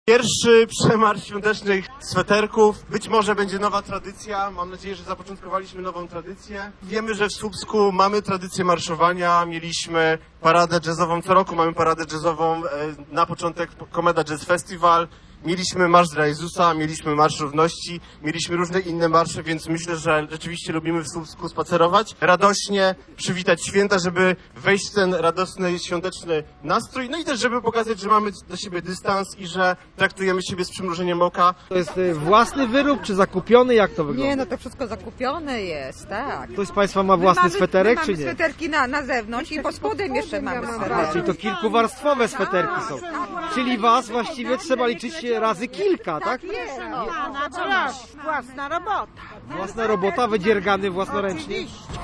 Pierwszy przemarsz świątecznych sweterków. Być może będzie nowa tradycja. Mam nadzieję, że zapoczątkowaliśmy nową tradycję. Wiemy, że w Słupsku mamy tradycję marszowania. Mieliśmy paradę jazzową. Co roku mamy paradę jazzową. Na początek Komeda Jazz Festival. Mieliśmy Marsz dla Jezusa, mieliśmy Marsz Równości, mieliśmy różne inne marsze, więc myślę, że rzeczywiście lubimy w Słupsku spacerować, radośnie przywitać święta, żeby wejść w ten radosny, świąteczny nastrój, no i też, żeby pokazać, że mamy do siebie dystans i że traktujemy siebie z przymrużeniem oka. To jest własny wyrób, czy zakupiony? Jak to wygląda? Nie, no to wszystko zakupione jest, tak. Ktoś z Państwa ma własny sweterek, czy mamy nie? sweterki na zewnątrz i pod spodem jeszcze mamy sweterki. Czyli to kilkuwarstwowe sweterki są. Czyli Was właściwie trzeba liczyć razy kilka, tak? Na co raz? Własna robota. Własna robota, wydziergany własnoręcznie.